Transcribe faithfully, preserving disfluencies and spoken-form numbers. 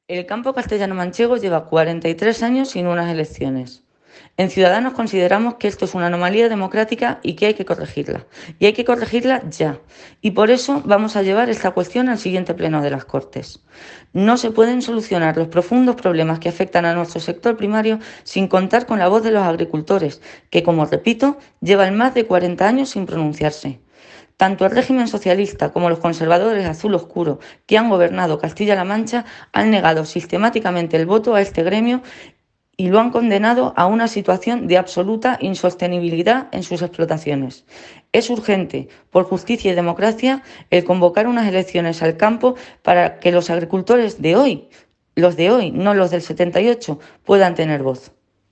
El campo castellano-manchego lleva cuarenta y tres años sin unas elecciones. En Ciudadanos consideramos que esto es una anomalía democrática y que hay que corregirla. Y hay que corregirla ya. Y por eso vamos a llevar esta cuestión al siguiente pleno de las Cortes. No se pueden solucionar los profundos problemas que afectan a nuestro sector primario sin contar con la voz de los agricultores, que, como repito, llevan más de cuarenta años sin pronunciarse. Tanto el régimen socialista como los conservadores azul oscuro que han gobernado Castilla-La Mancha han negado sistemáticamente el voto a este gremio y lo han condenado a una situación de absoluta insostenibilidad en sus explotaciones. Es urgente, por justicia y democracia, el convocar unas elecciones al campo para que los agricultores de hoy, los de hoy, no los del setenta y ocho, puedan tener voz.